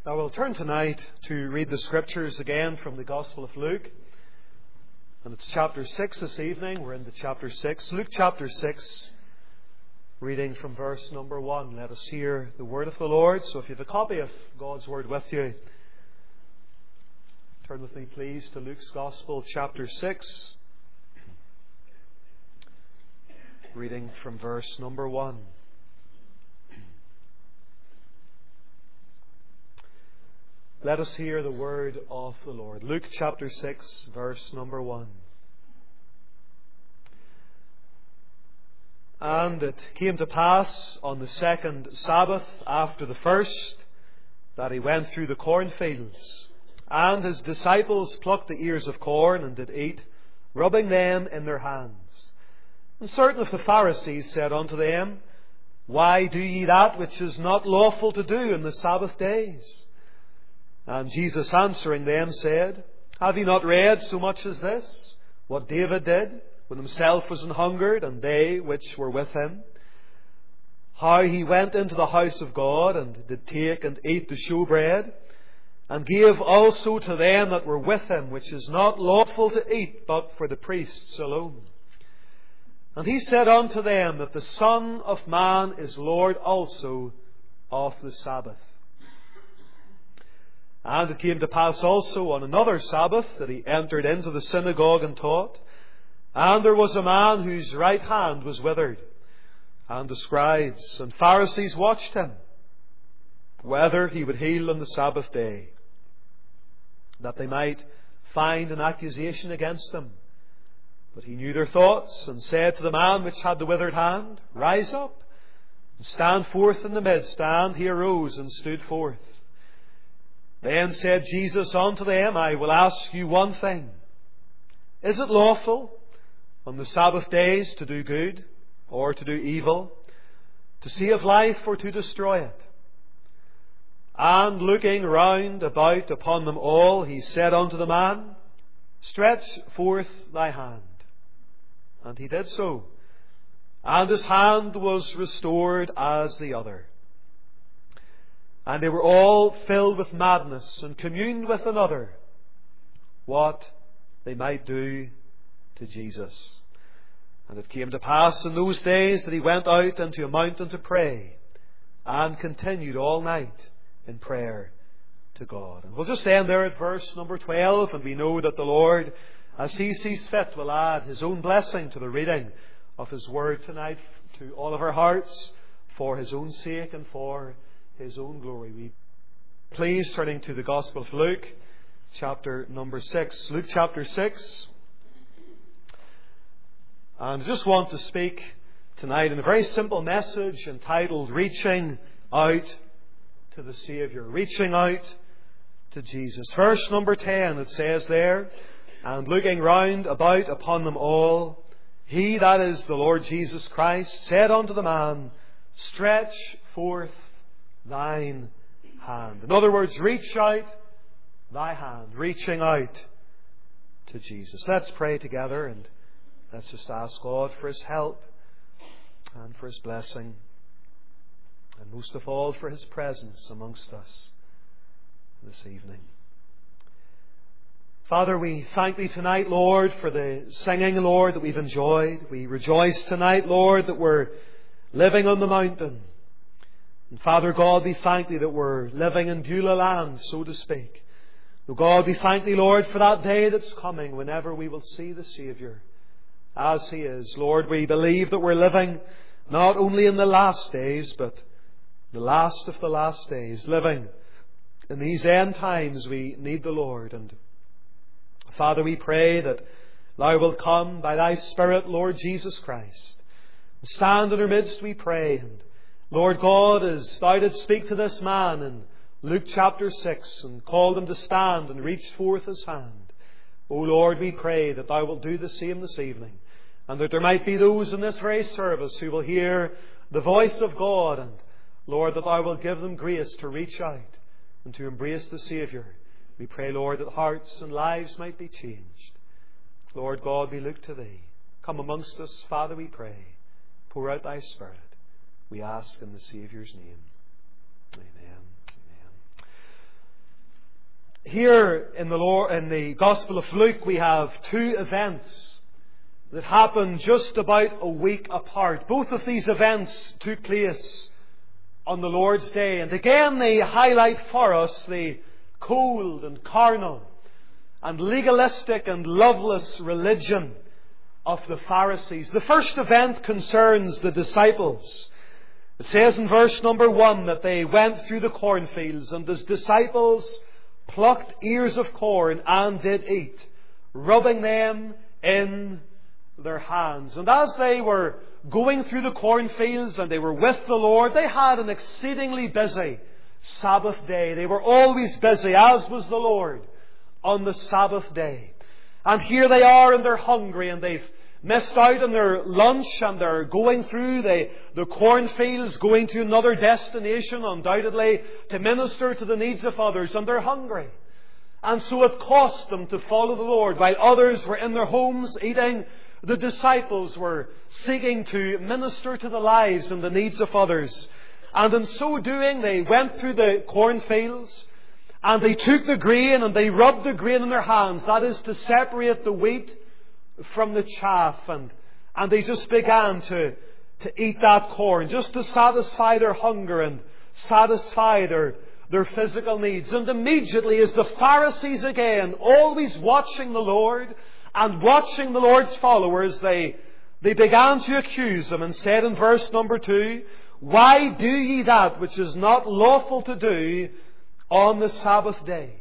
Now we'll turn tonight to read the Scriptures again from the Gospel of Luke. And it's chapter 6 this evening. We're into chapter 6. Luke chapter 6, reading from verse number 1. Let us hear the word of the Lord. So if you have a copy of God's Word with you, turn with me please to Luke's Gospel chapter 6, reading from verse number 1. Let us hear the word of the Lord. Luke chapter 6, verse number 1. And it came to pass on the second Sabbath after the first that he went through the cornfields, and his disciples plucked the ears of corn and did eat, rubbing them in their hands. And certain of the Pharisees said unto them, Why do ye that which is not lawful to do in the Sabbath days? And Jesus answering them said, Have ye not read so much as this, what David did, when himself was an hungered, and they which were with him? How he went into the house of God, and did take and eat the shewbread, and gave also to them that were with him, which is not lawful to eat, but for the priests alone. And he said unto them, that the Son of Man is Lord also of the Sabbath. And it came to pass also on another Sabbath that he entered into the synagogue and taught. And there was a man whose right hand was withered. And the scribes and Pharisees watched him, whether he would heal on the Sabbath day, that they might find an accusation against him. But he knew their thoughts, and said to the man which had the withered hand, Rise up, and stand forth in the midst. And he arose and stood forth. Then said Jesus unto them, I will ask you one thing. Is it lawful on the Sabbath days to do good, or to do evil, to save life, or to destroy it? And looking round about upon them all, he said unto the man, Stretch forth thy hand. And he did so. And his hand was restored as the other. And they were all filled with madness, and communed with another what they might do to Jesus. And it came to pass in those days that he went out into a mountain to pray, and continued all night in prayer to God. And we'll just end there at verse number 12, and we know that the Lord, as He sees fit, will add His own blessing to the reading of His Word tonight to all of our hearts, for His own sake and for His own glory. We please turning to the Gospel of Luke, chapter number 6. Luke chapter 6. And I just want to speak tonight in a very simple message entitled Reaching Out to the Saviour. Reaching out to Jesus. Verse number 10, it says there, And looking round about upon them all, he, that is the Lord Jesus Christ, said unto the man, Stretch forth thine hand. In other words, reach out thy hand, reaching out to Jesus. Let's pray together, and let's just ask God for His help and for His blessing, and most of all for His presence amongst us this evening. Father, we thank Thee tonight, Lord, for the singing, Lord, that we've enjoyed. We rejoice tonight, Lord, that we're living on the mountain. And Father God, we thank Thee that we're living in Beulah land, so to speak. Oh God, we thank Thee, Lord, for that day that's coming whenever we will see the Saviour as He is. Lord, we believe that we're living not only in the last days, but the last of the last days. Living in these end times, we need the Lord. And Father, we pray that Thou wilt come by Thy Spirit, Lord Jesus Christ. Stand in our midst, we pray. And Lord God, as Thou didst speak to this man in Luke chapter 6 and called him to stand and reach forth his hand, O Lord, we pray that Thou wilt do the same this evening, and that there might be those in this very service who will hear the voice of God, and Lord, that Thou wilt give them grace to reach out and to embrace the Saviour. We pray, Lord, that hearts and lives might be changed. Lord God, we look to Thee. Come amongst us, Father, we pray. Pour out Thy Spirit. We ask in the Saviour's name. Amen. Amen. here in the Gospel of Luke, we have two events that happened just about a week apart. Both of these events took place on the Lord's Day. And again, they highlight for us the cold and carnal and legalistic and loveless religion of the Pharisees. The first event concerns the disciples. It says in verse number 1 that they went through the cornfields, and his disciples plucked ears of corn and did eat, rubbing them in their hands. And as they were going through the cornfields and they were with the Lord, they had an exceedingly busy Sabbath day. They were always busy, as was the Lord, on the Sabbath day. And here they are, and they're hungry, and they've missed out on their lunch, and they're going through the cornfields, going to another destination, undoubtedly, to minister to the needs of others, and they're hungry. And so it cost them to follow the Lord. While others were in their homes eating, the disciples were seeking to minister to the lives and the needs of others. And in so doing, they went through the cornfields, and they took the grain and they rubbed the grain in their hands. That is to separate the wheat from the chaff. And they just began to eat that corn, just to satisfy their hunger and satisfy their physical needs. And immediately, as the Pharisees again, always watching the Lord and watching the Lord's followers, they began to accuse them and said in verse number 2, "Why do ye that which is not lawful to do on the Sabbath days?"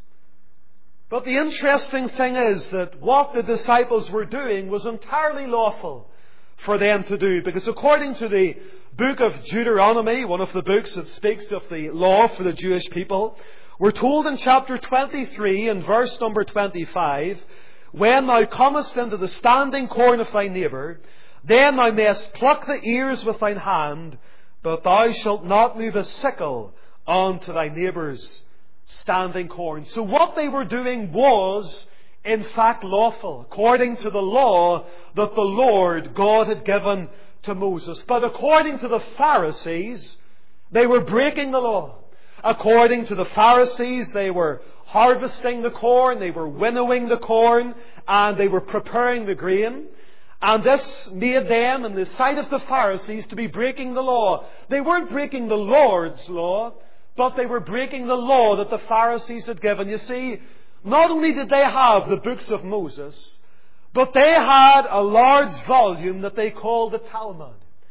But the interesting thing is that what the disciples were doing was entirely lawful for them to do. Because according to the book of Deuteronomy, one of the books that speaks of the law for the Jewish people, we're told in chapter 23 and verse number 25, "When thou comest into the standing corn of thy neighbour, then thou mayest pluck the ears with thine hand, but thou shalt not move a sickle onto thy neighbour's standing corn." So what they were doing was, in fact, lawful, according to the law that the Lord God had given to Moses. But according to the Pharisees, they were breaking the law. According to the Pharisees, they were harvesting the corn, they were winnowing the corn, and they were preparing the grain. And this made them, in the sight of the Pharisees, to be breaking the law. They weren't breaking the Lord's law, but they were breaking the law that the Pharisees had given. You see, not only did they have the books of Moses, but they had a large volume that they called the Talmud,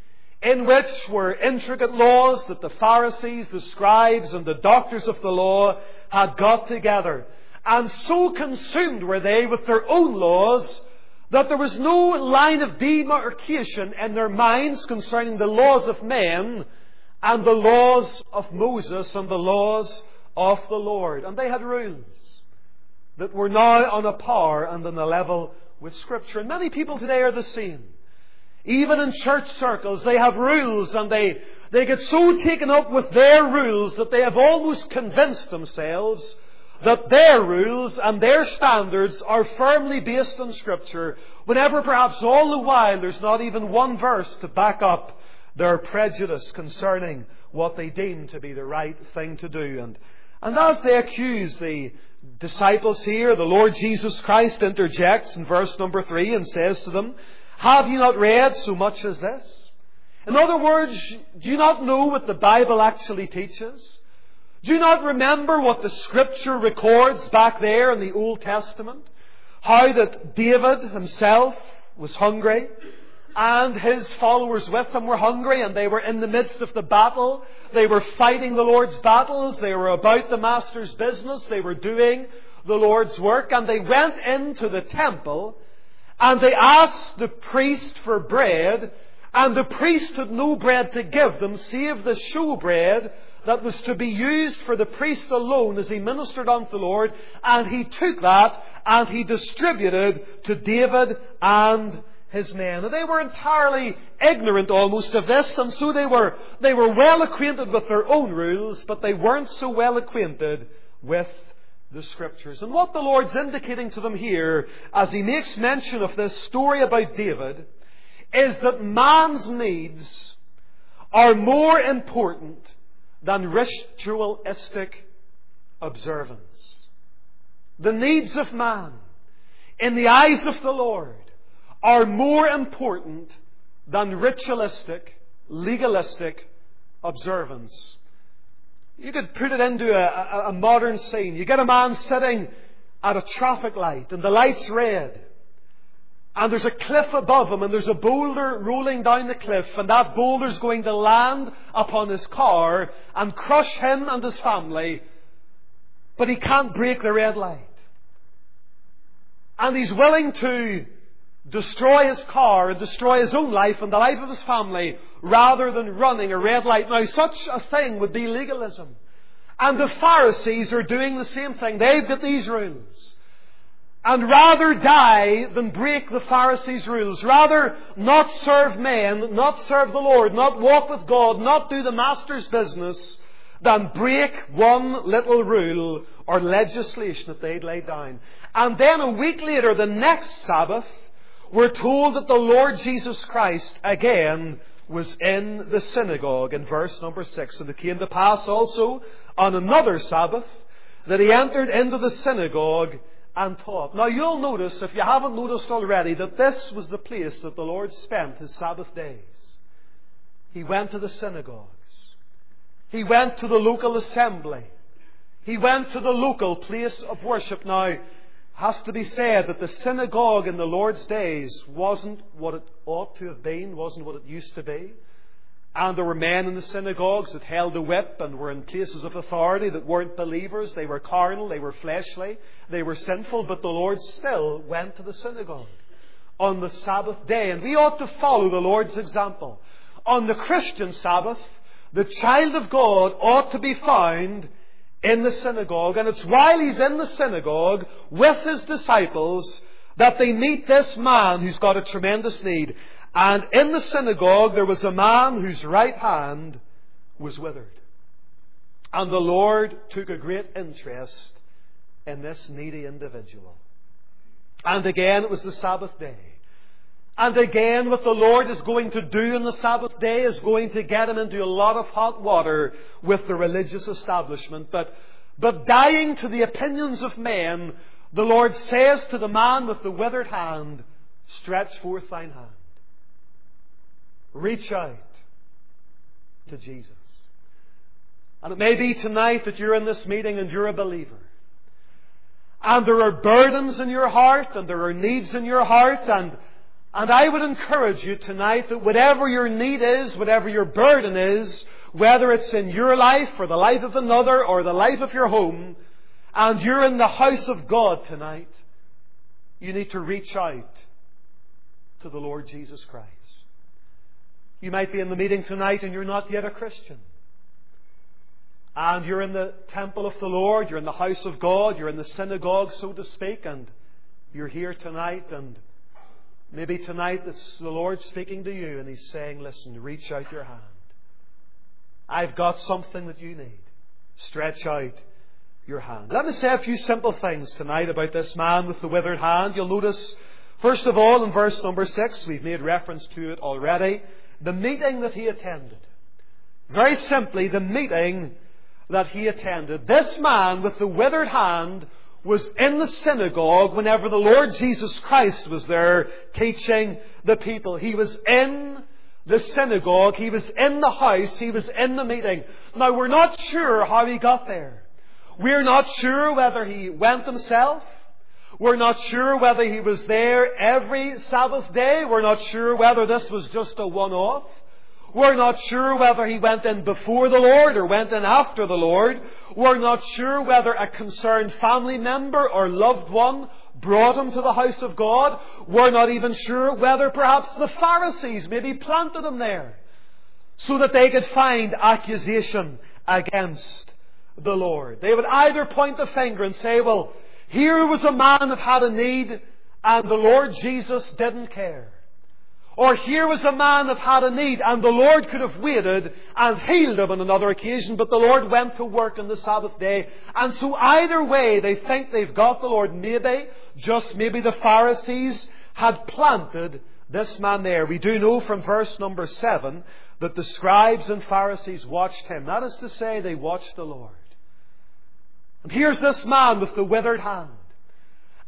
in which were intricate laws that the Pharisees, the scribes, and the doctors of the law had got together. And so consumed were they with their own laws that there was no line of demarcation in their minds concerning the laws of men and the laws of Moses and the laws of the Lord. And they had rules that were now on a par and on a level with Scripture. And many people today are the same. Even in church circles, they have rules, and they get so taken up with their rules that they have almost convinced themselves that their rules and their standards are firmly based on Scripture, whenever perhaps all the while there's not even one verse to back up their prejudice concerning what they deem to be the right thing to do. And as they accuse the disciples here, the Lord Jesus Christ interjects in verse number 3 and says to them, "Have you not read so much as this?" In other words, do you not know what the Bible actually teaches? Do you not remember what the Scripture records back there in the Old Testament? How that David himself was hungry, and his followers with him were hungry, and they were in the midst of the battle. They were fighting the Lord's battles. They were about the Master's business. They were doing the Lord's work. And they went into the temple, and they asked the priest for bread, and the priest had no bread to give them save the showbread that was to be used for the priest alone as he ministered unto the Lord. And he took that and he distributed to David and his men. And they were entirely ignorant almost of this, and so they were well acquainted with their own rules, but they weren't so well acquainted with the Scriptures. And what the Lord's indicating to them here, as He makes mention of this story about David, is that man's needs are more important than ritualistic observance. the needs of man, in the eyes of the Lord, are more important than ritualistic, legalistic observance. You could put it into a modern scene. You get a man sitting at a traffic light and the light's red. And there's a cliff above him and there's a boulder rolling down the cliff, and that boulder's going to land upon his car and crush him and his family. But he can't break the red light. And he's willing to destroy his car and destroy his own life and the life of his family rather than running a red light. Now, such a thing would be legalism. And the Pharisees are doing the same thing. They've got these rules. And rather die than break the Pharisees' rules. Rather not serve men, not serve the Lord, not walk with God, not do the Master's business, than break one little rule or legislation that they'd laid down. And then a week later, the next Sabbath, we're told that the Lord Jesus Christ again was in the synagogue in verse number 6. And it came to pass also on another Sabbath that he entered into the synagogue and taught. Now you'll notice, if you haven't noticed already, that this was the place that the Lord spent His Sabbath days. He went to the synagogues. He went to the local assembly. He went to the local place of worship. Now, it has to be said that the synagogue in the Lord's days wasn't what it ought to have been, wasn't what it used to be. And there were men in the synagogues that held a whip and were in places of authority that weren't believers. They were carnal, they were fleshly, they were sinful, but the Lord still went to the synagogue on the Sabbath day. And we ought to follow the Lord's example. On the Christian Sabbath, the child of God ought to be found in the synagogue. And it's while he's in the synagogue with his disciples that they meet this man who's got a tremendous need. And in the synagogue there was a man whose right hand was withered. And the Lord took a great interest in this needy individual. And again it was the Sabbath day. And again what the Lord is going to do on the Sabbath day is going to get him into a lot of hot water with the religious establishment. But dying to the opinions of men, the Lord says to the man with the withered hand, "Stretch forth thine hand." Reach out to Jesus. And it may be tonight that you're in this meeting and you're a believer. And there are burdens in your heart and there are needs in your heart. And I would encourage you tonight that whatever your need is, whatever your burden is, whether it's in your life or the life of another or the life of your home, and you're in the house of God tonight, you need to reach out to the Lord Jesus Christ. You might be in the meeting tonight and you're not yet a Christian. And you're in the temple of the Lord, you're in the house of God, you're in the synagogue, so to speak, and you're here tonight, and maybe tonight it's the Lord speaking to you and He's saying, "Listen, reach out your hand. I've got something that you need. Stretch out your hand." Let me say a few simple things tonight about this man with the withered hand. You'll notice, first of all, in verse number 6, we've made reference to it already, the meeting that he attended. Very simply, the meeting that he attended. This man with the withered hand was in the synagogue whenever the Lord Jesus Christ was there teaching the people. He was in the synagogue, he was in the house, he was in the meeting. Now, we're not sure how he got there. We're not sure whether he went himself. We're not sure whether he was there every Sabbath day. We're not sure whether this was just a one-off. We're not sure whether he went in before the Lord or went in after the Lord. We're not sure whether a concerned family member or loved one brought him to the house of God. We're not even sure whether perhaps the Pharisees maybe planted him there so that they could find accusation against the Lord. They would either point the finger and say, "Well, here was a man that had a need and the Lord Jesus didn't care." Or here was a man that had a need and the Lord could have waited and healed him on another occasion, but the Lord went to work on the Sabbath day. And so either way, they think they've got the Lord. Maybe, just maybe the Pharisees had planted this man there. We do know from verse number 7 that the scribes and Pharisees watched him. That is to say, they watched the Lord. And here's this man with the withered hand.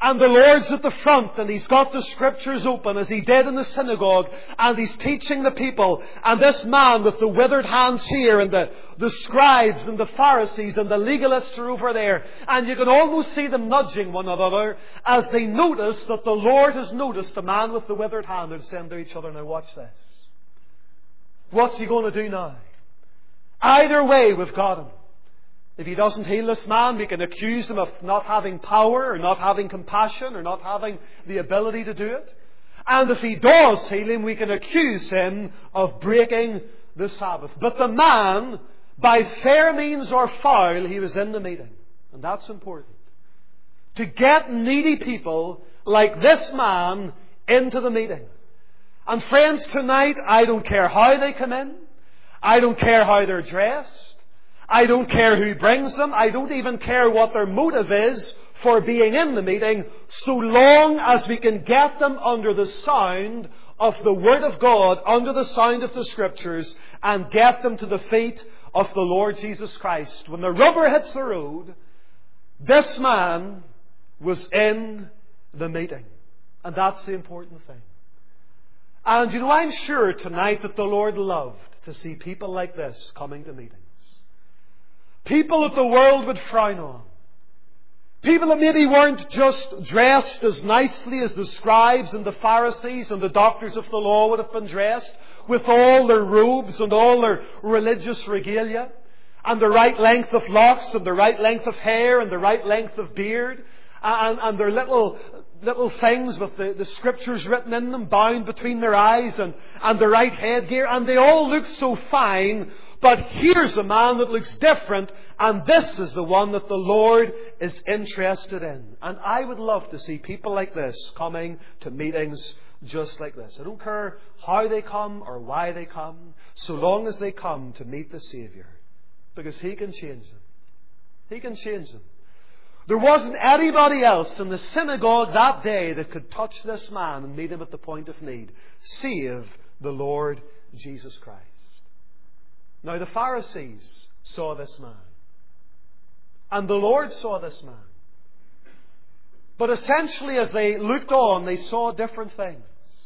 And the Lord's at the front, and He's got the Scriptures open as He did in the synagogue, and He's teaching the people. And this man with the withered hands here, and the scribes and the Pharisees and the legalists are over there. And you can almost see them nudging one another as they notice that the Lord has noticed the man with the withered hand, and saying to each other, now watch this. What's He going to do now? Either way, we've got Him. If He doesn't heal this man, we can accuse Him of not having power, or not having compassion, or not having the ability to do it. And if He does heal him, we can accuse Him of breaking the Sabbath. But the man, by fair means or foul, he was in the meeting. And that's important. To get needy people like this man into the meeting. And friends, tonight, I don't care how they come in. I don't care how they're dressed. I don't care who brings them. I don't even care what their motive is for being in the meeting, so long as we can get them under the sound of the Word of God, under the sound of the Scriptures, and get them to the feet of the Lord Jesus Christ. When the rubber hits the road, this man was in the meeting. And that's the important thing. And you know, I'm sure tonight that the Lord loved to see people like this coming to meetings. People that the world would frown on. People that maybe weren't just dressed as nicely as the scribes and the Pharisees and the doctors of the law would have been dressed, with all their robes and all their religious regalia, and the right length of locks and the right length of hair and the right length of beard, and their little things with the Scriptures written in them, bound between their eyes, and the right headgear, and they all look so fine. But here's a man that looks different, and this is the one that the Lord is interested in. And I would love to see people like this coming to meetings just like this. I don't care how they come or why they come, so long as they come to meet the Saviour. Because He can change them. He can change them. There wasn't anybody else in the synagogue that day that could touch this man and meet him at the point of need, save the Lord Jesus Christ. Now the Pharisees saw this man. And the Lord saw this man. But essentially, as they looked on, they saw different things.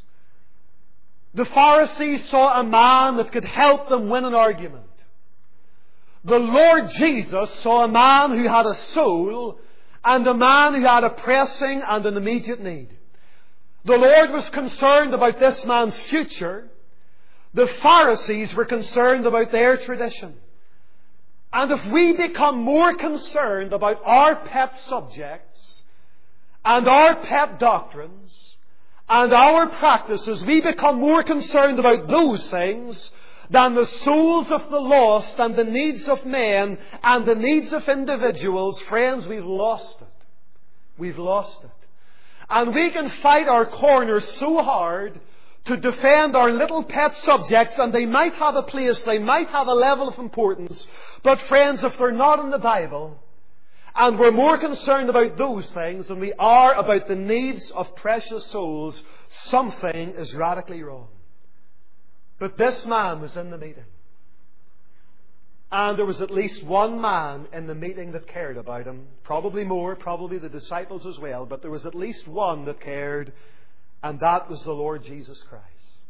The Pharisees saw a man that could help them win an argument. The Lord Jesus saw a man who had a soul, and a man who had a pressing and an immediate need. The Lord was concerned about this man's future. The Pharisees were concerned about their tradition. And if we become more concerned about our pet subjects and our pet doctrines and our practices, we become more concerned about those things than the souls of the lost and the needs of men and the needs of individuals, friends, we've lost it. We've lost it. And we can fight our corners so hard to defend our little pet subjects, and they might have a place, they might have a level of importance, but friends, if they're not in the Bible, and we're more concerned about those things than we are about the needs of precious souls, something is radically wrong. But this man was in the meeting. And there was at least one man in the meeting that cared about him. Probably more, probably the disciples as well, but there was at least one that cared, and that was the Lord Jesus Christ.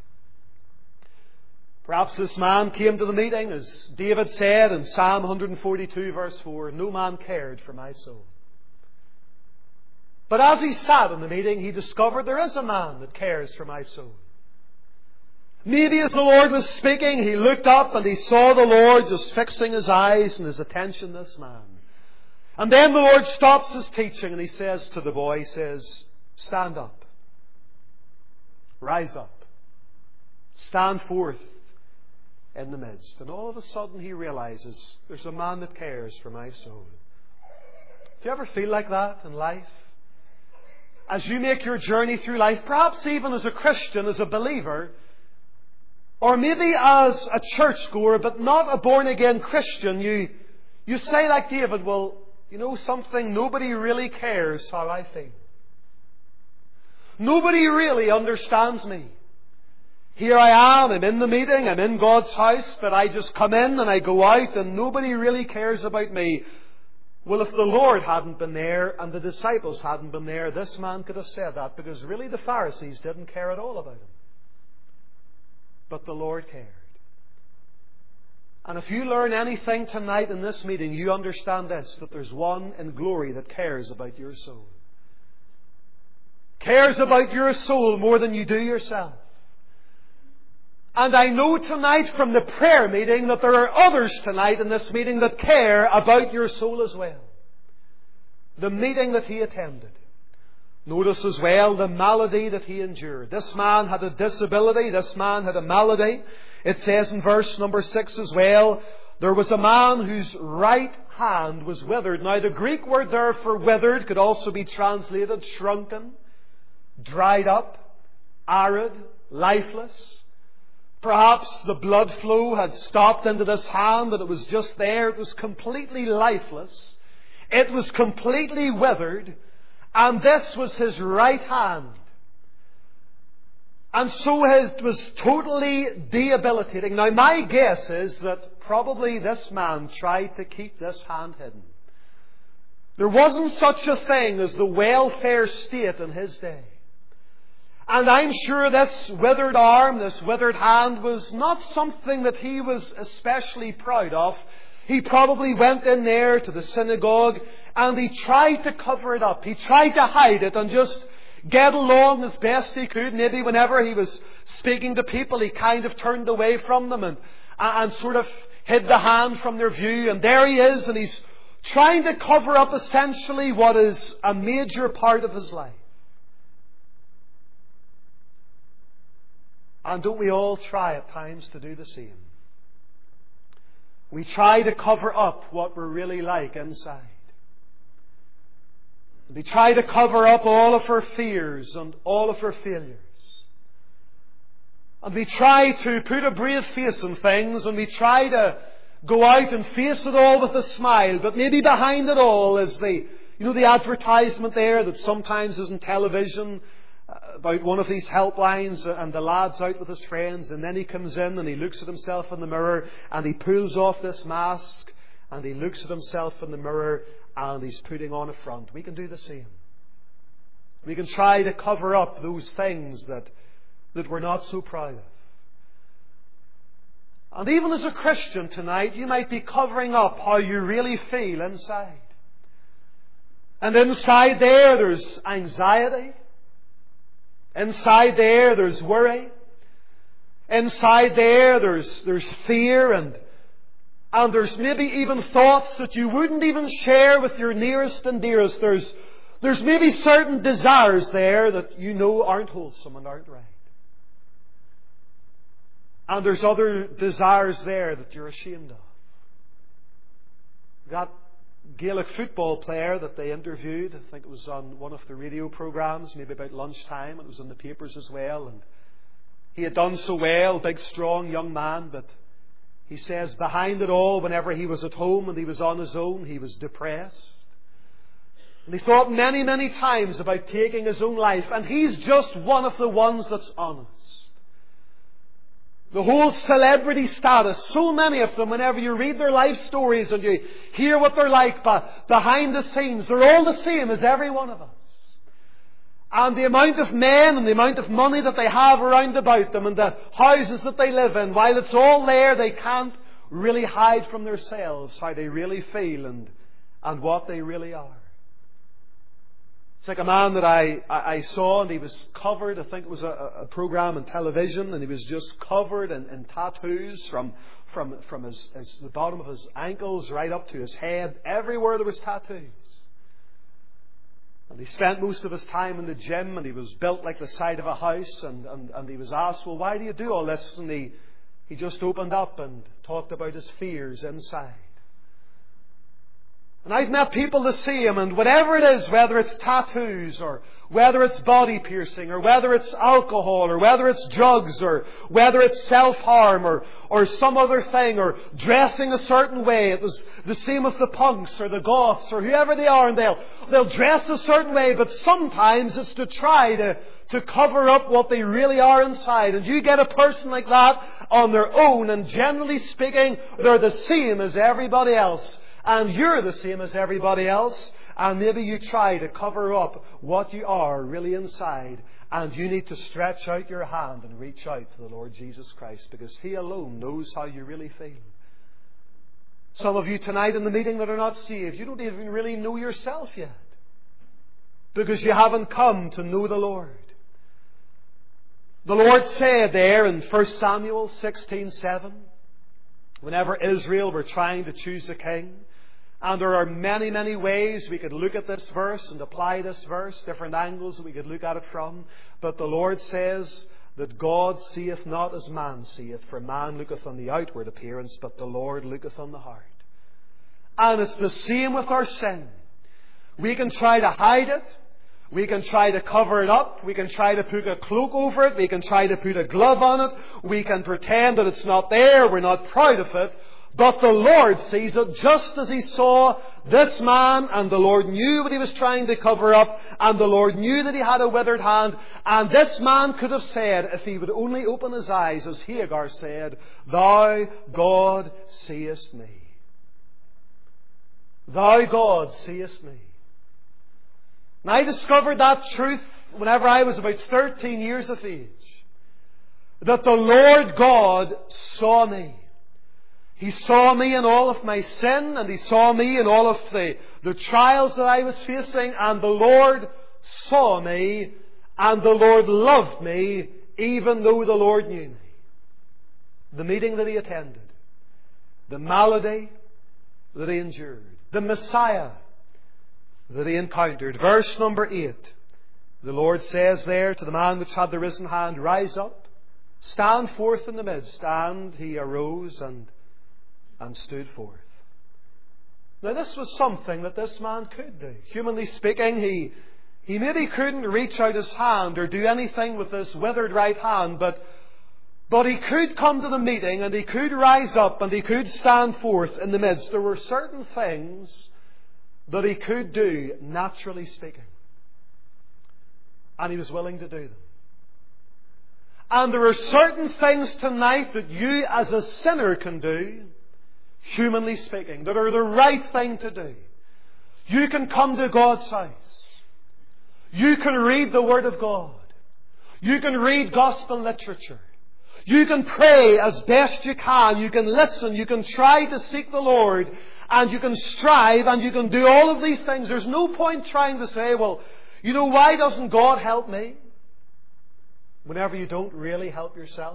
Perhaps this man came to the meeting, as David said in Psalm 142 verse 4, "No man cared for my soul." But as he sat in the meeting, he discovered there is a man that cares for my soul. Maybe as the Lord was speaking, he looked up and he saw the Lord just fixing his eyes and his attention on this man. And then the Lord stops his teaching and he says to the boy, he says, "Stand up. Rise up. Stand forth in the midst." And all of a sudden he realizes there's a man that cares for my soul. Do you ever feel like that in life? As you make your journey through life, perhaps even as a Christian, as a believer, or maybe as a churchgoer, but not a born-again Christian, you say like David, "Well, you know something, nobody really cares how I feel. Nobody really understands me. Here I am, I'm in the meeting, I'm in God's house, but I just come in and I go out and nobody really cares about me." Well, if the Lord hadn't been there and the disciples hadn't been there, this man could have said that, because really the Pharisees didn't care at all about him. But the Lord cared. And if you learn anything tonight in this meeting, you understand this, that there's one in glory that cares about your soul. Cares about your soul more than you do yourself. And I know tonight from the prayer meeting that there are others tonight in this meeting that care about your soul as well. The meeting that he attended. Notice as well the malady that he endured. This man had a disability. This man had a malady. It says in verse number 6 as well, there was a man whose right hand was withered. Now the Greek word there for withered could also be translated shrunken, dried up, arid, lifeless. Perhaps the blood flow had stopped into this hand and it was just there. It was completely lifeless. It was completely withered. And this was his right hand. And so it was totally debilitating. Now my guess is that probably this man tried to keep this hand hidden. There wasn't such a thing as the welfare state in his day. And I'm sure this withered arm, this withered hand was not something that he was especially proud of. He probably went in there to the synagogue and he tried to cover it up. He tried to hide it and just get along as best he could. Maybe whenever he was speaking to people, he kind of turned away from them and sort of hid the hand from their view. And there he is, and he's trying to cover up essentially what is a major part of his life. And don't we all try at times to do the same? We try to cover up what we're really like inside. We try to cover up all of our fears and all of our failures. And we try to put a brave face on things, and we try to go out and face it all with a smile. But maybe behind it all is the advertisement there that sometimes is on television about one of these helplines, and the lad's out with his friends, and then he comes in and he looks at himself in the mirror and he pulls off this mask and he looks at himself in the mirror and he's putting on a front. We can do the same. We can try to cover up those things that we're not so proud of. And even as a Christian tonight, you might be covering up how you really feel inside. And inside there's anxiety. Inside there's worry. Inside there's fear, and there's maybe even thoughts that you wouldn't even share with your nearest and dearest. There's maybe certain desires there that you know aren't wholesome and aren't right. And there's other desires there that you're ashamed of. That Gaelic football player that they interviewed, I think it was on one of the radio programmes, maybe about lunchtime, and it was in the papers as well. And he had done so well, big, strong young man, but he says behind it all, whenever he was at home and he was on his own, he was depressed. And he thought many, many times about taking his own life. And he's just one of the ones that's honest. The whole celebrity status, so many of them, whenever you read their life stories and you hear what they're like behind the scenes, they're all the same as every one of us. And the amount of men and the amount of money that they have around about them and the houses that they live in, while it's all there, they can't really hide from themselves how they really feel and what they really are. It's like a man that I saw, and he was covered, I think it was a program on television, and he was just covered in tattoos from the bottom of his ankles right up to his head. Everywhere there was tattoos. And he spent most of his time in the gym, and he was built like the side of a house, and he was asked, well, why do you do all this? And he just opened up and talked about his fears inside. And I've met people the same, and whatever it is, whether it's tattoos, or whether it's body piercing, or whether it's alcohol, or whether it's drugs, or whether it's self-harm, or some other thing, or dressing a certain way. It was the same with the punks, or the goths, or whoever they are, and they'll dress a certain way, but sometimes it's to try to cover up what they really are inside. And you get a person like that on their own, and generally speaking, they're the same as everybody else. And you're the same as everybody else. And maybe you try to cover up what you are really inside. And you need to stretch out your hand and reach out to the Lord Jesus Christ, because He alone knows how you really feel. Some of you tonight in the meeting that are not saved, you don't even really know yourself yet, because you haven't come to know the Lord. The Lord said there in 1 Samuel 16:7, whenever Israel were trying to choose a king, and there are many, many ways we could look at this verse and apply this verse, different angles that we could look at it from. But the Lord says that God seeth not as man seeth, for man looketh on the outward appearance, but the Lord looketh on the heart. And it's the same with our sin. We can try to hide it. We can try to cover it up. We can try to put a cloak over it. We can try to put a glove on it. We can pretend that it's not there. We're not proud of it. But the Lord sees it just as He saw this man, and the Lord knew what he was trying to cover up, and the Lord knew that he had a withered hand. And this man could have said, if he would only open his eyes, as Hagar said, "Thou, God, seest me. Thou, God, seest me." And I discovered that truth whenever I was about 13 years of age, that the Lord God saw me. He saw me in all of my sin, and He saw me in all of the trials that I was facing, and the Lord saw me, and the Lord loved me, even though the Lord knew me. The meeting that He attended, the malady that He endured, the Messiah that He encountered. Verse number 8, the Lord says there to the man which had the risen hand, "Rise up, stand forth in the midst." And he arose and stood forth. Now this was something that this man could do. Humanly speaking, he maybe couldn't reach out his hand or do anything with this withered right hand, but he could come to the meeting, and he could rise up, and he could stand forth in the midst. There were certain things that he could do, naturally speaking. And he was willing to do them. And there are certain things tonight that you as a sinner can do, humanly speaking, that are the right thing to do. You can come to God's house. You can read the Word of God. You can read gospel literature. You can pray as best you can. You can listen. You can try to seek the Lord. And you can strive, and you can do all of these things. There's no point trying to say, well, you know, why doesn't God help me? Whenever you don't really help yourself.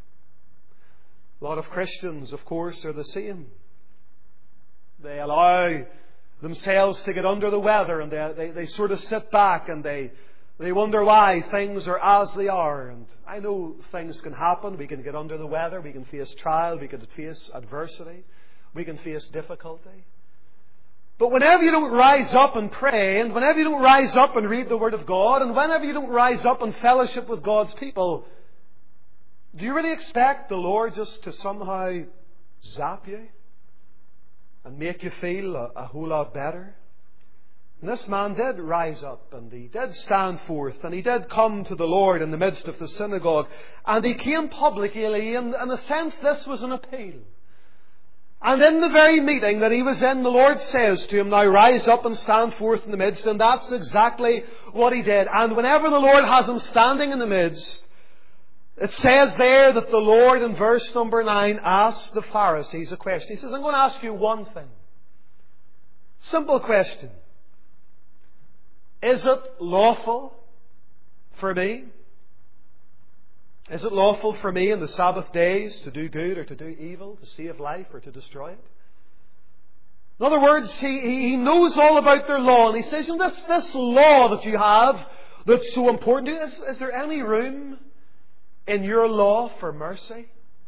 A lot of Christians, of course, are the same. They allow themselves to get under the weather, and they sort of sit back, and they wonder why things are as they are. And I know things can happen. We can get under the weather. We can face trial. We can face adversity. We can face difficulty. But whenever you don't rise up and pray, and whenever you don't rise up and read the Word of God, and whenever you don't rise up and fellowship with God's people, do you really expect the Lord just to somehow zap you and make you feel a whole lot better? And this man did rise up, and he did stand forth, and he did come to the Lord in the midst of the synagogue, and he came publicly. In a sense, this was an appeal. And in the very meeting that he was in, the Lord says to him, "Now rise up and stand forth in the midst." And that's exactly what he did. And whenever the Lord has him standing in the midst, it says there that the Lord, in verse number 9, asked the Pharisees a question. He says, "I'm going to ask you one thing. Simple question. Is it lawful for me? Is it lawful for me in the Sabbath days to do good or to do evil, to save life or to destroy it?" In other words, he knows all about their law, and he says, this law that you have that's so important, is there any room in your law for mercy?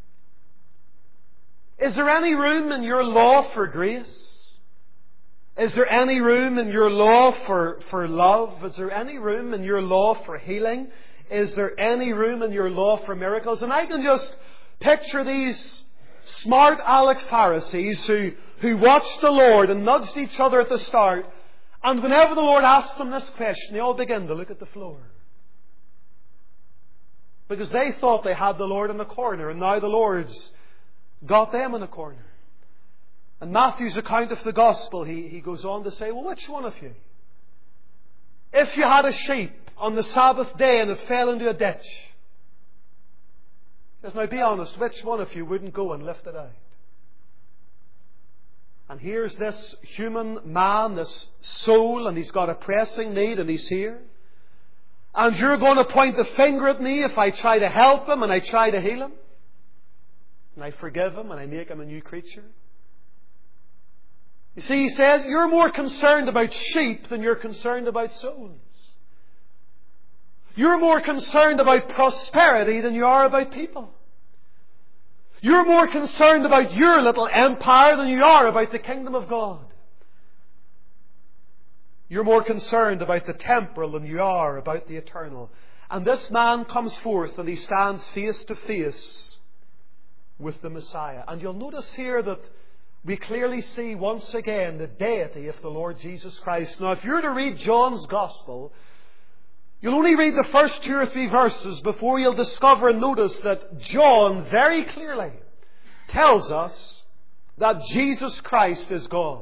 Is there any room in your law for grace? Is there any room in your law for love? Is there any room in your law for healing? Is there any room in your law for miracles? And I can just picture these smart Alex Pharisees who watched the Lord and nudged each other at the start. And whenever the Lord asked them this question, they all begin to look at the floor. Because they thought they had the Lord in the corner, and now the Lord's got them in a corner. In Matthew's account of the Gospel, he goes on to say, well, which one of you? If you had a sheep on the Sabbath day and it fell into a ditch, he says, now be honest, which one of you wouldn't go and lift it out? And here's this human man, this soul, and he's got a pressing need, and he's here. And you're going to point the finger at me if I try to help him and I try to heal him? And I forgive him and I make him a new creature? You see, he says, you're more concerned about sheep than you're concerned about souls. You're more concerned about prosperity than you are about people. You're more concerned about your little empire than you are about the kingdom of God. You're more concerned about the temporal than you are about the eternal. And this man comes forth and he stands face to face with the Messiah. And you'll notice here that we clearly see once again the deity of the Lord Jesus Christ. Now, if you're to read John's Gospel, you'll only read the first 2 or 3 verses before you'll discover and notice that John very clearly tells us that Jesus Christ is God.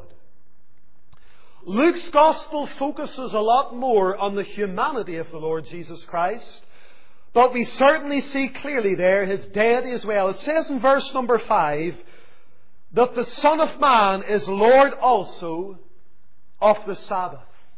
Luke's Gospel focuses a lot more on the humanity of the Lord Jesus Christ, but we certainly see clearly there His deity as well. It says in verse number 5 that the Son of Man is Lord also of the Sabbath.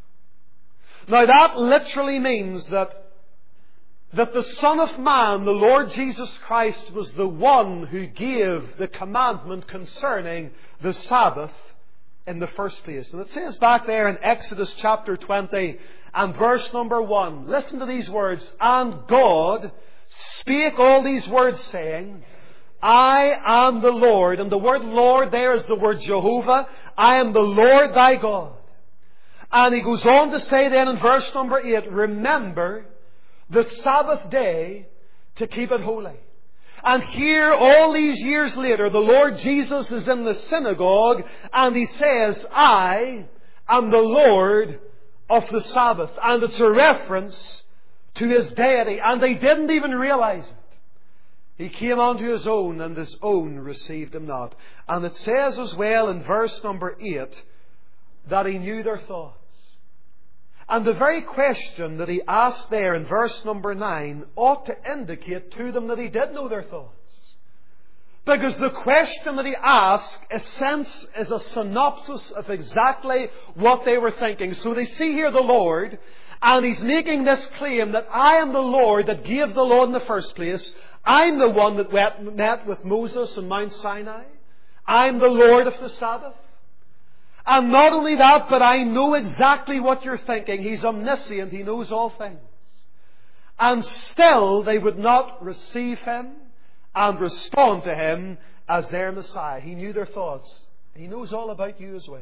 Now that literally means that the Son of Man, the Lord Jesus Christ, was the one who gave the commandment concerning the Sabbath in the first place. And it says back there in Exodus chapter 20 and verse number 1, listen to these words, and God spake all these words saying, I am the Lord. And the word Lord there is the word Jehovah. I am the Lord thy God. And he goes on to say then in verse number 8, remember the Sabbath day to keep it holy. And here, all these years later, the Lord Jesus is in the synagogue and He says, I am the Lord of the Sabbath. And it's a reference to His deity. And they didn't even realize it. He came unto His own, and His own received Him not. And it says as well in verse number 8 that He knew their thoughts. And the very question that He asked there in verse number 9 ought to indicate to them that He did know their thoughts. Because the question that He asked, in a sense, is a synopsis of exactly what they were thinking. So they see here the Lord, and He's making this claim that I am the Lord that gave the law in the first place. I'm the one that met with Moses on Mount Sinai. I'm the Lord of the Sabbath. And not only that, but I know exactly what you're thinking. He's omniscient. He knows all things. And still they would not receive Him and respond to Him as their Messiah. He knew their thoughts. He knows all about you as well.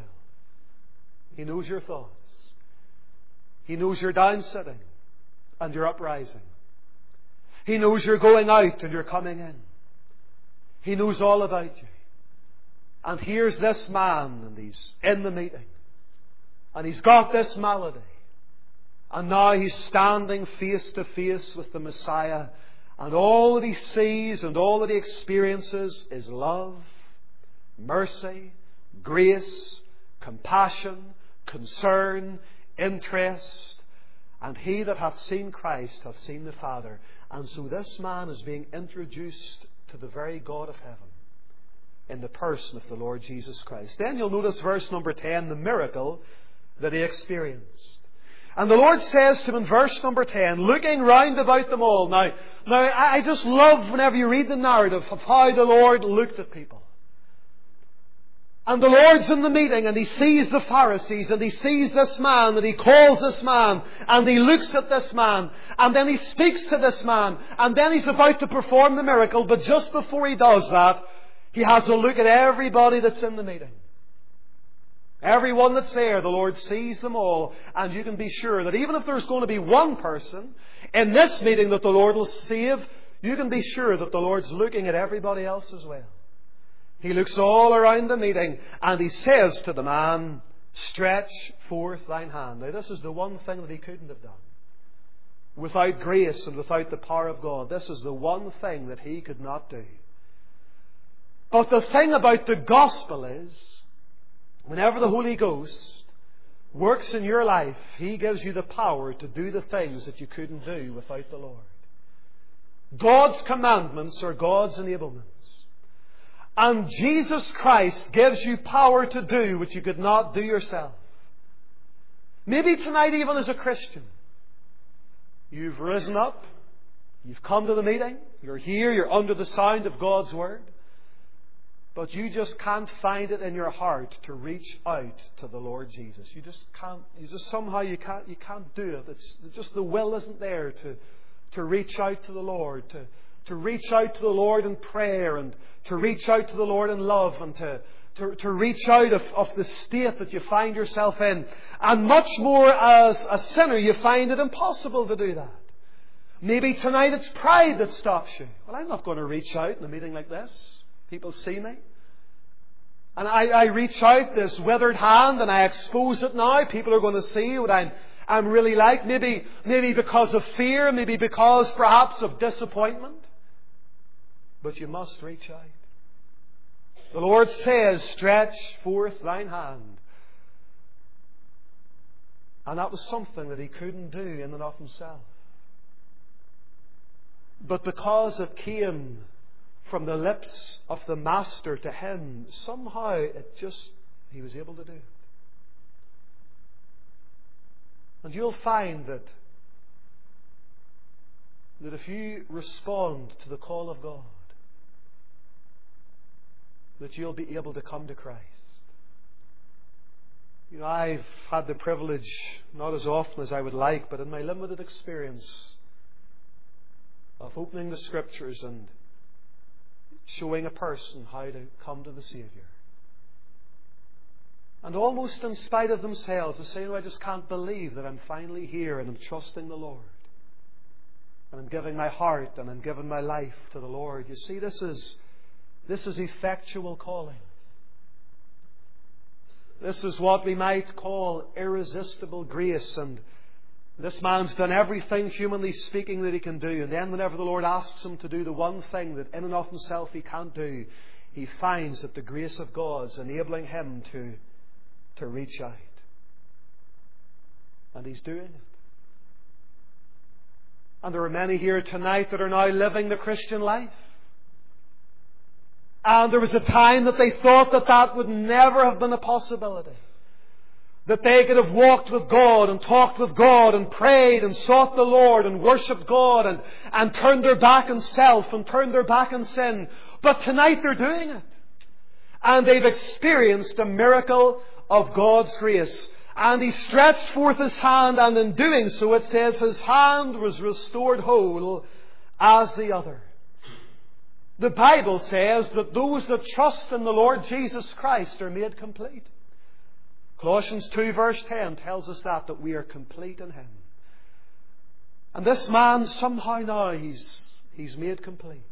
He knows your thoughts. He knows you're down sitting and you're uprising. He knows you're going out and you're coming in. He knows all about you. And here's this man, and he's in the meeting. And he's got this malady. And now he's standing face to face with the Messiah. And all that he sees and all that he experiences is love, mercy, grace, compassion, concern, interest. And he that hath seen Christ hath seen the Father. And so this man is being introduced to the very God of heaven in the person of the Lord Jesus Christ. Then you'll notice verse number 10, the miracle that he experienced. And the Lord says to him in verse number 10, looking round about them all. Now I just love whenever you read the narrative of how the Lord looked at people. And the Lord's in the meeting and He sees the Pharisees and He sees this man and He calls this man and He looks at this man and then He speaks to this man and then He's about to perform the miracle. But just before He does that, He has a look at everybody that's in the meeting. Everyone that's there, the Lord sees them all. And you can be sure that even if there's going to be one person in this meeting that the Lord will save, you can be sure that the Lord's looking at everybody else as well. He looks all around the meeting and He says to the man, stretch forth thine hand. Now this is the one thing that He couldn't have done. Without grace and without the power of God, this is the one thing that He could not do. But the thing about the gospel is whenever the Holy Ghost works in your life, He gives you the power to do the things that you couldn't do without the Lord. God's commandments are God's enablements. And Jesus Christ gives you power to do what you could not do yourself. Maybe tonight, even as a Christian, you've risen up, you've come to the meeting, you're here, you're under the sound of God's Word, but you just can't find it in your heart to reach out to the Lord Jesus. You just can't. You can't do it. It's just the will isn't there to reach out to the Lord, to reach out to the Lord in prayer, and to reach out to the Lord in love, and to reach out of the state that you find yourself in. And much more as a sinner, you find it impossible to do that. Maybe tonight it's pride that stops you. Well, I'm not going to reach out in a meeting like this. People see me. And I reach out this withered hand and I expose it now. People are going to see what I'm really like. Maybe because of fear, maybe because perhaps of disappointment. But you must reach out. The Lord says, stretch forth thine hand. And that was something that He couldn't do in and of Himself. But because it came from the lips of the Master to Him, somehow He was able to do it. And you'll find that if you respond to the call of God, that you'll be able to come to Christ. You know, I've had the privilege, not as often as I would like, but in my limited experience of opening the Scriptures and showing a person how to come to the Saviour. And almost in spite of themselves, they say, I just can't believe that I'm finally here and I'm trusting the Lord. And I'm giving my heart and I'm giving my life to the Lord. You see, this is effectual calling. This is what we might call irresistible grace. And this man's done everything, humanly speaking, that he can do. And then whenever the Lord asks him to do the one thing that in and of himself he can't do, he finds that the grace of God's enabling him to reach out. And he's doing it. And there are many here tonight that are now living the Christian life. And there was a time that they thought that would never have been a possibility. That they could have walked with God and talked with God and prayed and sought the Lord and worshipped God and turned their back on self and turned their back on sin. But tonight they're doing it. And they've experienced a miracle of God's grace. And He stretched forth His hand, and in doing so, it says, His hand was restored whole as the other. The Bible says that those that trust in the Lord Jesus Christ are made complete. Colossians 2 verse 10 tells us that we are complete in Him. And this man, somehow now, he's made complete.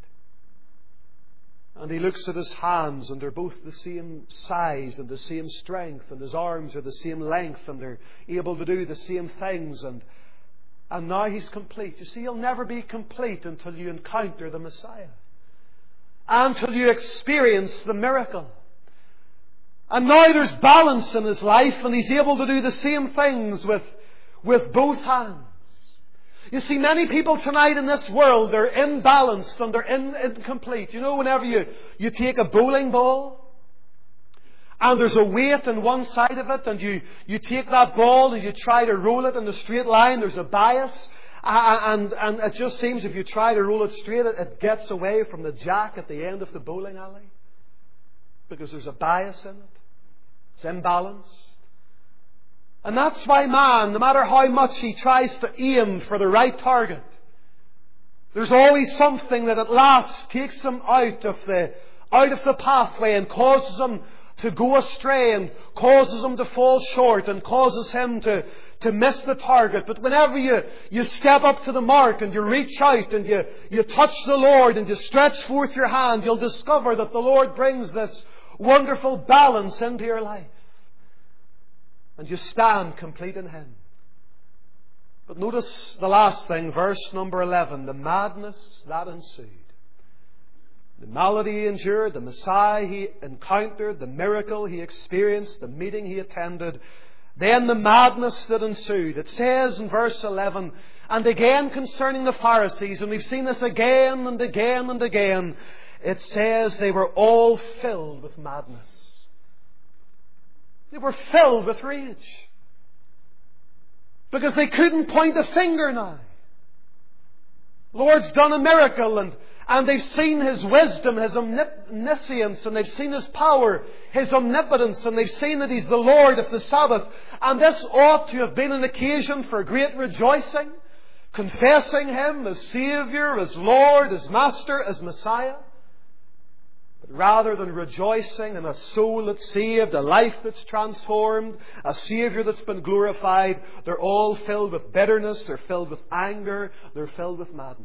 And he looks at his hands, and they're both the same size and the same strength, and his arms are the same length, and they're able to do the same things. And now he's complete. You see, you'll never be complete until you encounter the Messiah. Until you experience the miracle. And now there's balance in his life, and he's able to do the same things with both hands. You see, many people tonight in this world, they're imbalanced and they're incomplete. You know, whenever you take a bowling ball, and there's a weight on one side of it, and you take that ball and you try to roll it in a straight line, there's a bias. And it just seems if you try to roll it straight, it gets away from the jack at the end of the bowling alley. Because there's a bias in it. It's imbalanced. And that's why man, no matter how much he tries to aim for the right target, there's always something that at last takes him out of the pathway and causes him to go astray and causes him to fall short and causes him to miss the target. But whenever you step up to the mark and you reach out and you touch the Lord and you stretch forth your hand, you'll discover that the Lord brings this wonderful balance into your life. And you stand complete in Him. But notice the last thing, verse number 11, the madness that ensued. The malady he endured, the Messiah he encountered, the miracle he experienced, the meeting he attended, then the madness that ensued. It says in verse 11, and again concerning the Pharisees, and we've seen this again and again and again, it says they were all filled with madness. They were filled with rage. Because they couldn't point a finger now. The Lord's done a miracle, and they've seen His wisdom, His omniscience, and they've seen His power, His omnipotence, and they've seen that He's the Lord of the Sabbath. And this ought to have been an occasion for great rejoicing, confessing Him as Saviour, as Lord, as Master, as Messiah. But rather than rejoicing in a soul that's saved, a life that's transformed, a Saviour that's been glorified, they're all filled with bitterness, they're filled with anger, they're filled with madness.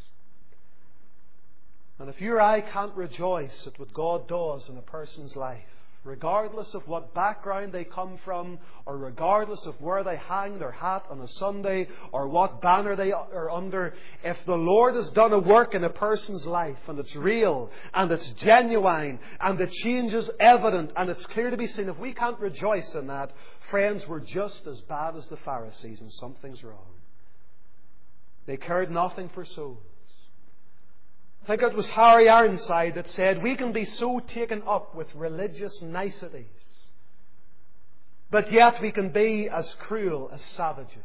And if you or I can't rejoice at what God does in a person's life, regardless of what background they come from, or regardless of where they hang their hat on a Sunday, or what banner they are under, if the Lord has done a work in a person's life, and it's real, and it's genuine, and the change is evident, and it's clear to be seen, if we can't rejoice in that, friends, we're just as bad as the Pharisees, and something's wrong. They cared nothing for souls. I think it was Harry Ironside that said, we can be so taken up with religious niceties, but yet we can be as cruel as savages.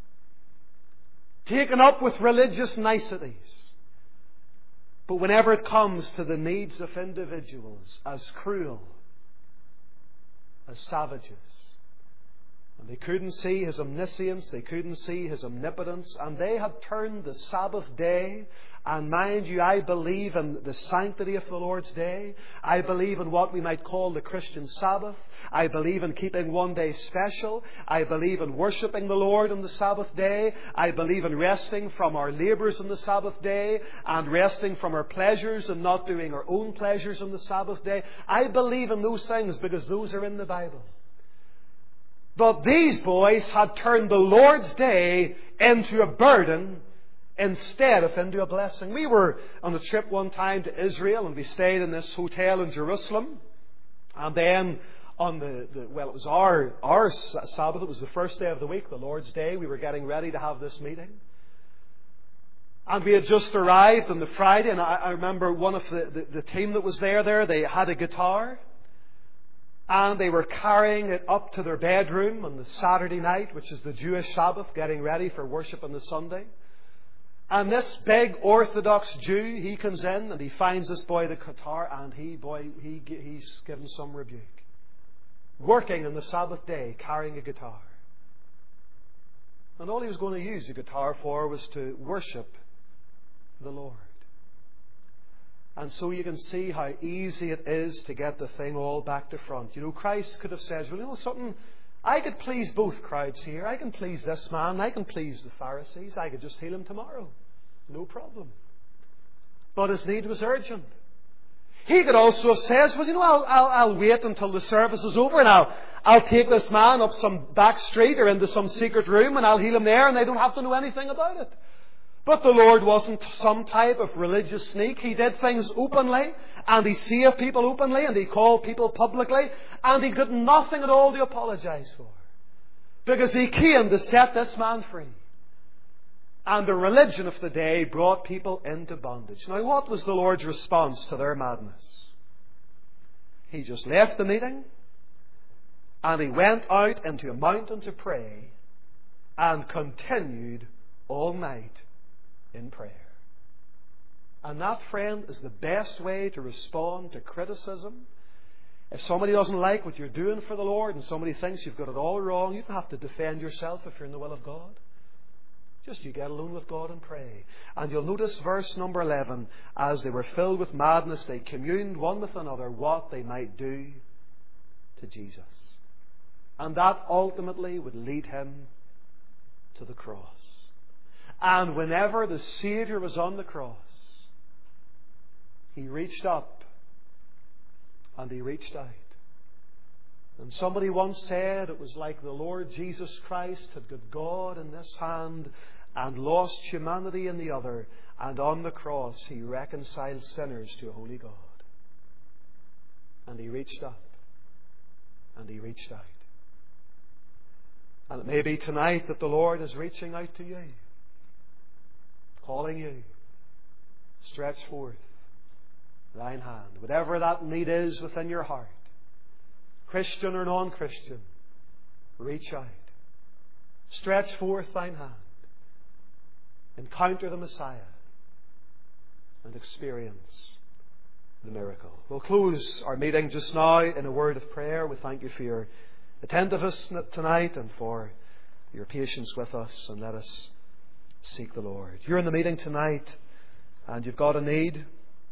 Taken up with religious niceties, but whenever it comes to the needs of individuals, as cruel as savages. And they couldn't see His omniscience, they couldn't see His omnipotence, and they had turned the Sabbath day. And mind you, I believe in the sanctity of the Lord's day. I believe in what we might call the Christian Sabbath. I believe in keeping one day special. I believe in worshipping the Lord on the Sabbath day. I believe in resting from our labours on the Sabbath day, and resting from our pleasures and not doing our own pleasures on the Sabbath day. I believe in those things because those are in the Bible. But these boys had turned the Lord's day into a burden instead of into a blessing. We were on a trip one time to Israel, and we stayed in this hotel in Jerusalem. And then on it was our Sabbath, it was the first day of the week, the Lord's Day. We were getting ready to have this meeting. And we had just arrived on the Friday, and I remember one of the team that was there, they had a guitar. And they were carrying it up to their bedroom on the Saturday night, which is the Jewish Sabbath, getting ready for worship on the Sunday. And this big Orthodox Jew, he comes in and he finds this boy the guitar, and he's given some rebuke. Working on the Sabbath day, carrying a guitar. And all he was going to use the guitar for was to worship the Lord. And so you can see how easy it is to get the thing all back to front. You know, Christ could have said, well, you know something, I could please both crowds here. I can please this man. I can please the Pharisees. I could just heal him tomorrow. No problem. But his need was urgent. He could also have said, well, you know, I'll wait until the service is over, and I'll take this man up some back street or into some secret room, and I'll heal him there, and they don't have to know anything about it. But the Lord wasn't some type of religious sneak. He did things openly, and He saved people openly, and He called people publicly, and He did nothing at all to apologize for. Because He came to set this man free. And the religion of the day brought people into bondage. Now, what was the Lord's response to their madness? He just left the meeting, and He went out into a mountain to pray, and continued all night in prayer. And that, friend, is the best way to respond to criticism. If somebody doesn't like what you're doing for the Lord, and somebody thinks you've got it all wrong, you don't have to defend yourself if you're in the will of God. Just you get alone with God and pray. And you'll notice verse number 11, as they were filled with madness, they communed one with another what they might do to Jesus. And that ultimately would lead Him to the cross. And whenever the Saviour was on the cross, He reached up and He reached out. And somebody once said it was like the Lord Jesus Christ had got God in this hand and lost humanity in the other, And on the cross He reconciled sinners to a holy God. And He reached up and He reached out. And it may be tonight that the Lord is reaching out to you, calling you. Stretch forth thine hand. Whatever that need is within your heart, Christian or non-Christian, reach out. Stretch forth thine hand. Encounter the Messiah and experience the miracle. We'll close our meeting just now in a word of prayer. We thank you for your attentiveness tonight and for your patience with us, and let us seek the Lord. You're in the meeting tonight and you've got a need.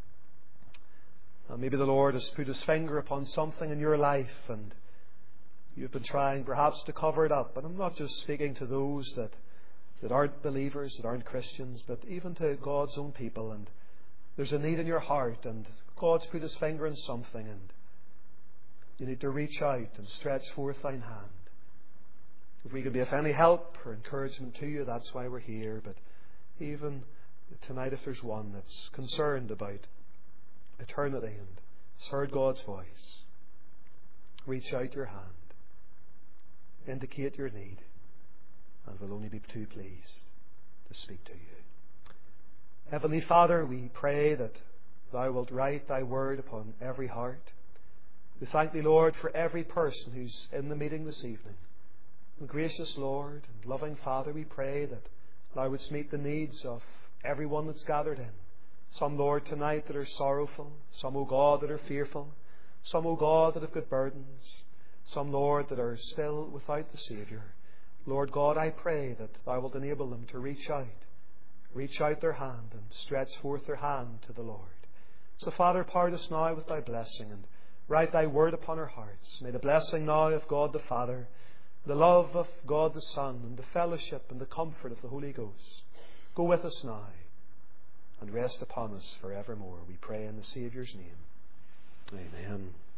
Maybe the Lord has put His finger upon something in your life and you've been trying perhaps to cover it up. And I'm not just speaking to those that aren't believers, that aren't Christians, but even to God's own people. And there's a need in your heart and God's put His finger on something and you need to reach out and stretch forth thine hand. If we can be of any help or encouragement to you, that's why we're here. But even tonight, if there's one that's concerned about eternity and has heard God's voice, reach out your hand, indicate your need, and we'll only be too pleased to speak to you. Heavenly Father, we pray that Thou wilt write Thy word upon every heart. We thank Thee, Lord, for every person who's in the meeting this evening. And gracious Lord and loving Father, we pray that Thou wouldst meet the needs of everyone that's gathered in. Some, Lord, tonight that are sorrowful. Some, O God, that are fearful. Some, O God, that have got burdens. Some, Lord, that are still without the Saviour. Lord God, I pray that Thou wilt enable them to reach out their hand and stretch forth their hand to the Lord. So, Father, part us now with Thy blessing and write Thy word upon our hearts. May the blessing now of God the Father, the love of God the Son, and the fellowship and the comfort of the Holy Ghost go with us now and rest upon us forevermore. We pray in the Saviour's name. Amen.